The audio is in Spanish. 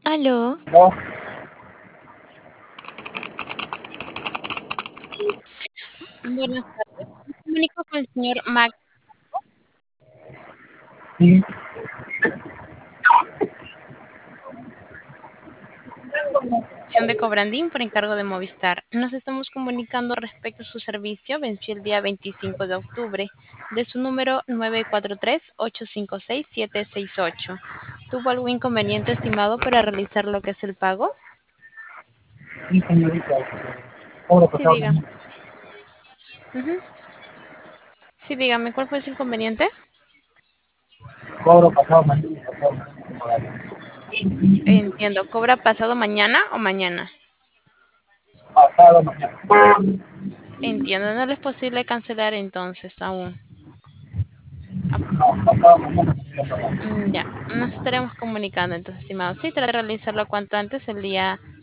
Aló, No, Buenas tardes. Me comunico con el señor Max, sí, de Cobrandín, por encargo de Movistar. Nos estamos comunicando respecto a su servicio. Venció el día 25 de octubre de su número 943-856-768. ¿Tuvo algún inconveniente estimado para realizar lo que es el pago? sí, señorita. Cobro Sí, pasado diga. mañana. Ujú. Sí, dígame, ¿cuál fue ese inconveniente? Cobro pasado mañana. Entiendo. ¿Cobra pasado mañana o mañana? Pasado mañana. Entiendo. No le es posible cancelar entonces aún. No, pasado mañana me voy a pagar. Ya, nos estaremos comunicando entonces, estimado. Sí, trataré de realizarlo cuanto antes el día